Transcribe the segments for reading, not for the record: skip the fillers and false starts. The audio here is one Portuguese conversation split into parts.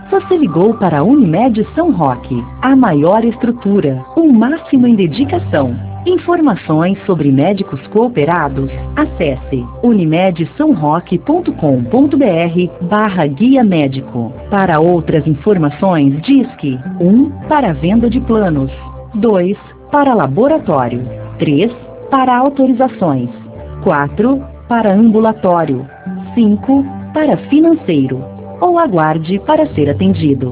Você ligou para a Unimed São Roque, a maior estrutura, o máximo em dedicação. Informações sobre médicos cooperados, acesse unimedsaoroque.com.br/guia médico. Para outras informações, disque 1 para venda de planos, 2 para laboratório, 3 para autorizações, 4 para ambulatório, 5 para financeiro, ou aguarde para ser atendido.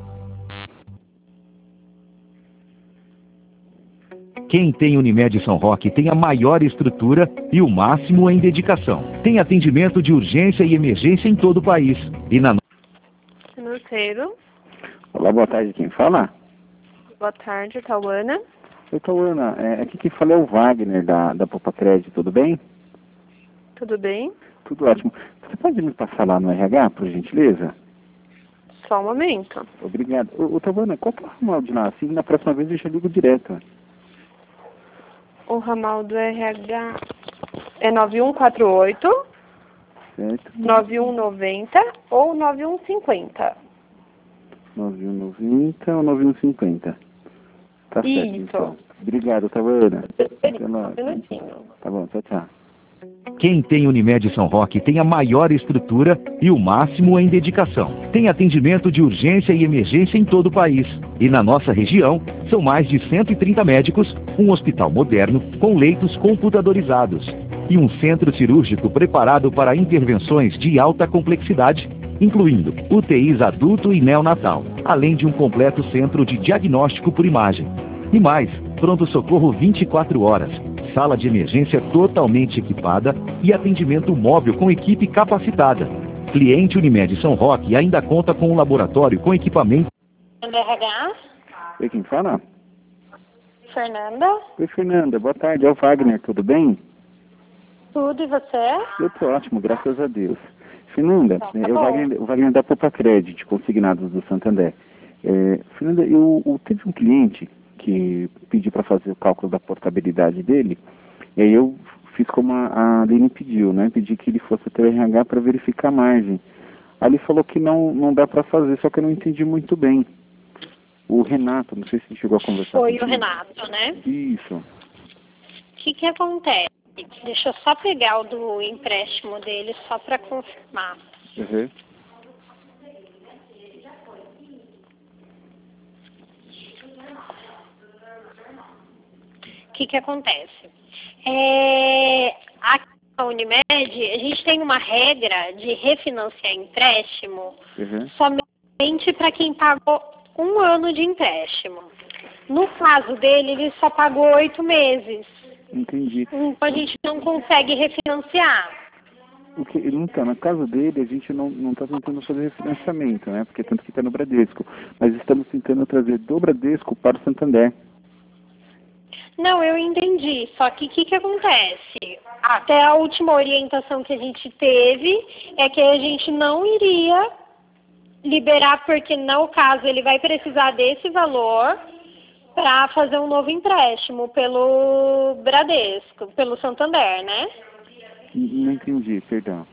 Quem tem Unimed São Roque tem a maior estrutura e o máximo em dedicação. Tem atendimento de urgência e emergência em todo o país. E na Financeiro. Olá, boa tarde, quem fala? Boa tarde, Tauana. Oi, Tauana, aqui quem fala é o Wagner da Poupa Crédito, tudo bem? Tudo bem? Tudo ótimo. Você pode me passar lá no RH, por gentileza? Só um momento. Obrigado. Ô Tauana, qual que é o ramal de lá? Assim, na próxima vez eu já ligo direto. O ramal do RH é 9148, Certo. 9190 ou 9150. 9190 ou 9150. Tá certo, Isso. então. Obrigado, Tauana. Um minutinho. Tá bom, tchau, tchau. Quem tem Unimed São Roque tem a maior estrutura e o máximo em dedicação. Tem atendimento de urgência e emergência em todo o país. E na nossa região, são mais de 130 médicos, um hospital moderno com leitos computadorizados e um centro cirúrgico preparado para intervenções de alta complexidade, incluindo UTIs adulto e neonatal, além de um completo centro de diagnóstico por imagem. E mais, pronto-socorro 24 horas, sala de emergência totalmente equipada e atendimento móvel com equipe capacitada. Cliente Unimed São Roque ainda conta com um laboratório com equipamento. RH? Oi, quem fala? Fernanda? Oi, Fernanda, boa tarde, é o Wagner, tudo bem? Tudo, e você? Eu tô ótimo, graças a Deus. Fernanda, é o Wagner da Poupa Crédito, consignados do Santander. Fernanda, eu teve um cliente que pediu para fazer o cálculo da portabilidade dele, e aí eu fiz como a Aline pediu, né? Pedi que ele fosse até o RH para verificar a margem. Aí ele falou que não dá para fazer, só que eu não entendi muito bem. O Renato, não sei se ele chegou a conversar Foi contigo. o Renato, né? Isso. O que acontece? Deixa eu só pegar o do empréstimo dele, só para confirmar. Uhum. O que acontece? Aqui na Unimed, a gente tem uma regra de refinanciar empréstimo somente para quem pagou 1 ano de empréstimo. No caso dele, ele só pagou 8 meses. Entendi. Então a gente não consegue refinanciar. Então, no caso dele, a gente não está tentando fazer refinanciamento, né? Porque tanto que está no Bradesco. Mas estamos tentando trazer do Bradesco para o Santander. Não, eu entendi. Só que o que acontece? Até a última orientação que a gente teve é que a gente não iria liberar, porque no caso ele vai precisar desse valor para fazer um novo empréstimo pelo Bradesco, pelo Santander, né? Não entendi, perdão.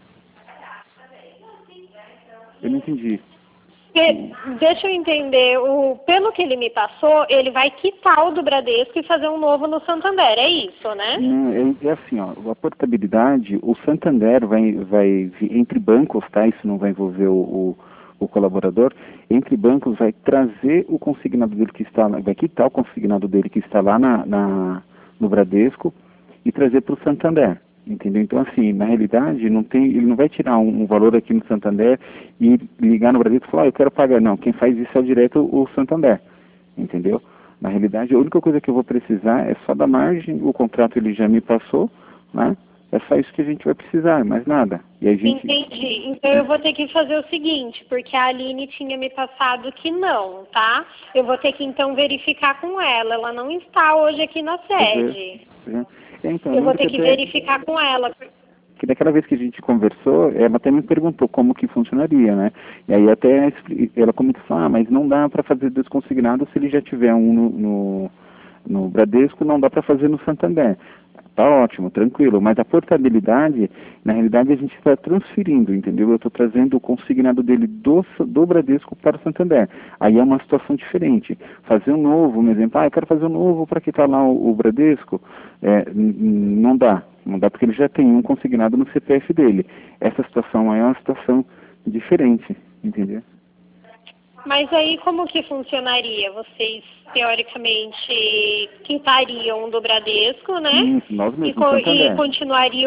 Eu não entendi. Deixa eu entender, pelo que ele me passou, ele vai quitar o do Bradesco e fazer um novo no Santander, é isso, né? É assim, ó, a portabilidade, o Santander vai entre bancos, tá? Isso não vai envolver o colaborador, entre bancos vai trazer o consignado dele que está, vai quitar o consignado dele que está lá no Bradesco e trazer para o Santander. Entendeu? Então, assim, na realidade, ele não vai tirar um valor aqui no Santander e ligar no Bradesco e falar, eu quero pagar. Não, quem faz isso é direto o Santander. Entendeu? Na realidade, a única coisa que eu vou precisar é só da margem, o contrato ele já me passou, né? É só isso que a gente vai precisar, mais nada. E a gente... Entendi. Então eu vou ter que fazer o seguinte, porque a Aline tinha me passado que não, tá? Eu vou ter que então verificar com ela. Ela não está hoje aqui na sede. Então, eu vou ter que verificar com ela. Que daquela vez que a gente conversou, ela até me perguntou como que funcionaria, né? E aí até ela comentou, mas não dá para fazer desconsignado se ele já tiver um no Bradesco, não dá para fazer no Santander. Tá ótimo, tranquilo, mas a portabilidade, na realidade, a gente está transferindo, entendeu? Eu estou trazendo o consignado dele do Bradesco para o Santander. Aí é uma situação diferente. Fazer um novo, um exemplo, eu quero fazer um novo para quitar lá o Bradesco, não dá. Não dá porque ele já tem um consignado no CPF dele. Essa situação aí é uma situação diferente, entendeu? Mas aí como que funcionaria? Vocês, teoricamente, quitariam do Bradesco, né? Isso, nós mesmos, E continuaria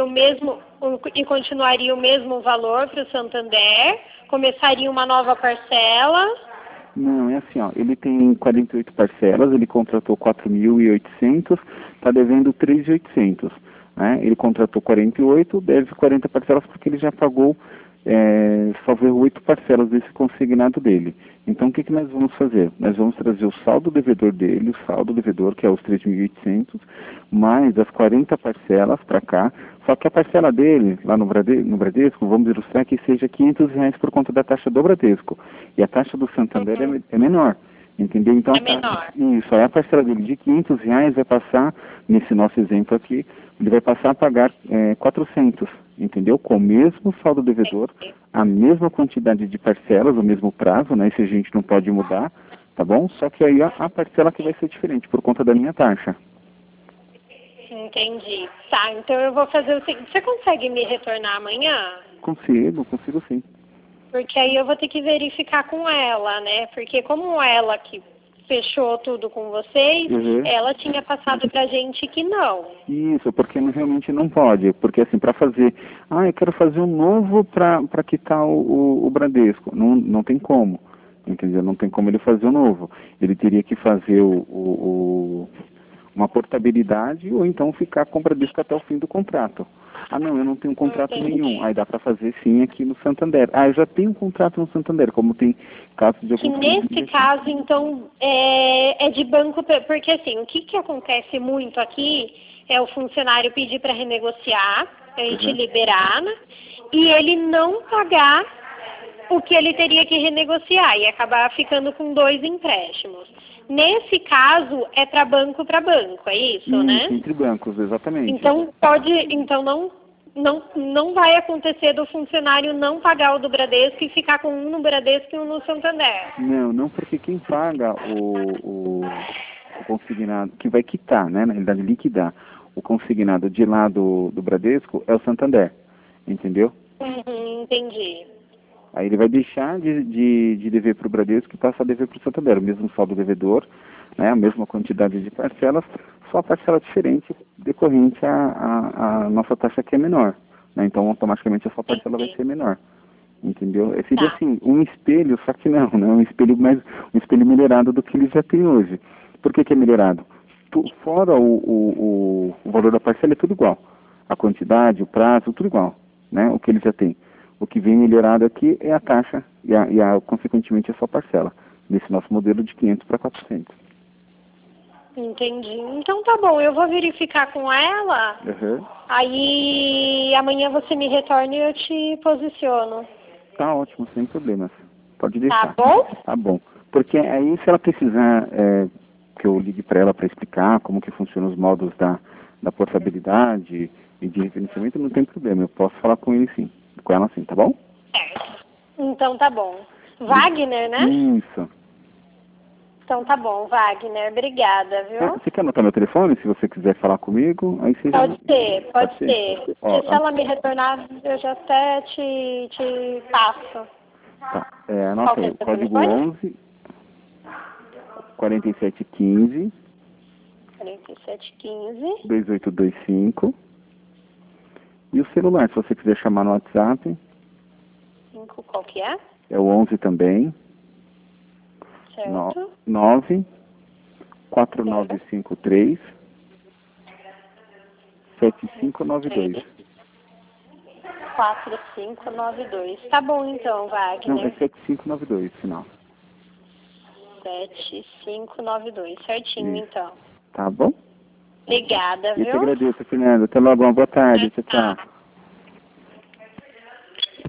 o mesmo valor para o Santander? Começaria uma nova parcela? Não, é assim, ó, ele tem 48 parcelas, ele contratou 4.800, está devendo 3.800, né? Ele contratou 48, deve 40 parcelas porque ele já pagou, salvo 8 parcelas desse consignado dele. Então, o que nós vamos fazer? Nós vamos trazer o saldo devedor dele, o saldo devedor, que é os 3.800, mais as 40 parcelas para cá, só que a parcela dele, lá no Bradesco, vamos ilustrar que seja R$500 por conta da taxa do Bradesco. E a taxa do Santander é menor, entendeu? Então, menor. Isso, aí a parcela dele de R$500 vai passar, nesse nosso exemplo aqui, ele vai passar a pagar 400, entendeu? Com o mesmo saldo devedor, a mesma quantidade de parcelas, o mesmo prazo, né? Isso a gente não pode mudar, tá bom? Só que aí a parcela que vai ser diferente, por conta da minha taxa. Entendi. Tá, então eu vou fazer o seguinte, você consegue me retornar amanhã? Consigo sim. Porque aí eu vou ter que verificar com ela, né? Porque como ela que fechou tudo com vocês, ela tinha passado pra gente que não. Isso, porque realmente não pode. Porque assim, para fazer, eu quero fazer um novo para quitar o Bradesco. Não tem como, entendeu? Não tem como ele fazer um novo. Ele teria que fazer uma portabilidade ou então ficar com o Bradesco até o fim do contrato. Não, eu não tenho contrato nenhum. Aí dá para fazer sim aqui no Santander. Eu já tenho um contrato no Santander, como tem casos de alguns... Que nesse caso, então, é de banco, porque assim, o que acontece muito aqui é o funcionário pedir para renegociar, a gente liberar, né, e ele não pagar o que ele teria que renegociar e acabar ficando com 2 empréstimos. Nesse caso, é para banco, é isso, né? Entre bancos, exatamente. Então, não vai acontecer do funcionário não pagar o do Bradesco e ficar com um no Bradesco e um no Santander. Não, porque quem paga o consignado, que vai quitar, né, na realidade liquidar, o consignado de lá do Bradesco é o Santander, entendeu? Entendi. Aí ele vai deixar de dever para o Bradesco e passar a dever para o Santander, o mesmo saldo devedor, né, a mesma quantidade de parcelas, só a parcela diferente decorrente à nossa taxa que é menor, né, então automaticamente a sua parcela vai ser menor, entendeu? Seria assim, um espelho, só que não, um espelho melhorado do que ele já tem hoje. Por que é melhorado? Fora o valor da parcela é tudo igual, a quantidade, o prazo, tudo igual, né, o que ele já tem. O que vem melhorado aqui é a taxa e consequentemente, a sua parcela, nesse nosso modelo de 500 para 400. Entendi. Então tá bom, eu vou verificar com ela, aí amanhã você me retorna e eu te posiciono. Tá ótimo, sem problemas. Pode deixar. Tá bom? Tá bom. Porque aí, se ela precisar que eu ligue para ela para explicar como que funcionam os modos da portabilidade e de referenciamento, não tem problema. Eu posso falar com ela sim, tá bom? Certo. Então tá bom. Wagner, né? Isso. Então tá bom, Wagner. Obrigada, viu? Você quer anotar meu telefone, se você quiser falar comigo? Aí você pode ser. Se ela me retornar, eu já até te passo. Tá. Anota aí, código 11 4715 2825. E o celular, se você quiser chamar no WhatsApp. 5, qual que é? É o 11 também. Certo. 9 4953 7592. 4592. Tá bom então, Wagner. Não, é 7592, final. 7592, certinho. Isso. Então. Tá bom? Obrigada, viu? Eu te agradeço, Fernanda. Até logo, uma boa tarde. Tchau.